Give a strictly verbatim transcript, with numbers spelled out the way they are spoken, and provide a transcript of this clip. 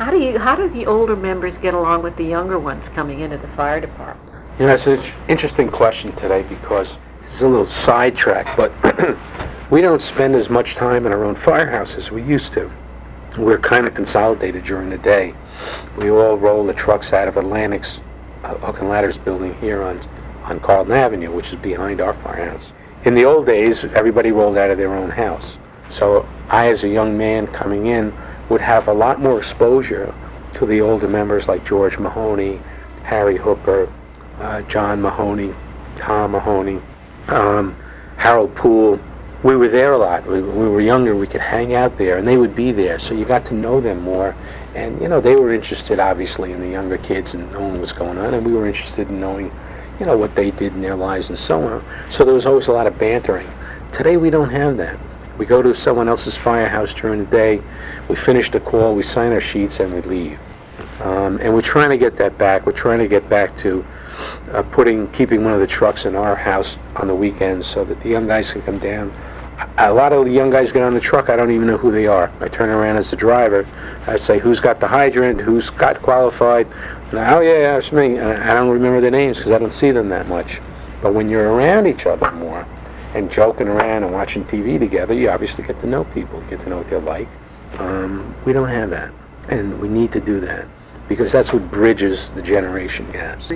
How do you, how do the older members get along with the younger ones coming into the fire department? You know, it's an interesting question today because it's a little sidetrack, but we don't spend as much time in our own firehouse as we used to. We're kind of consolidated during the day. We all roll the trucks out of Atlantic's uh, Hook and Ladders building here on on Carlton Avenue, which is behind our firehouse. In the old days, everybody rolled out of their own house. So I, as a young man coming in, would have a lot more exposure to the older members like George Mahoney, Harry Hooper, uh, John Mahoney, Tom Mahoney, um, Harold Poole. We were there a lot. When we were younger, we could hang out there, and they would be there, so you got to know them more. And, you know, they were interested, obviously, in the younger kids and knowing what was going on, and we were interested in knowing, you know, what they did in their lives and so on. So there was always a lot of bantering. Today, we don't have that. We go to someone else's firehouse during the day, we finish the call, we sign our sheets, and we leave. Um, and we're trying to get that back. We're trying to get back to uh, putting, keeping one of the trucks in our house on the weekends so that the young guys can come down. A lot of the young guys get on the truck, I don't even know who they are. I turn around as the driver, I say, who's got the hydrant, who's got qualified? And I, oh yeah, yeah, it's me. And I don't remember their names because I don't see them that much. But when you're around each other more and joking around and watching T V together, you obviously get to know people, you get to know what they're like. Um, we don't have that, and we need to do that because that's what bridges the generation gaps.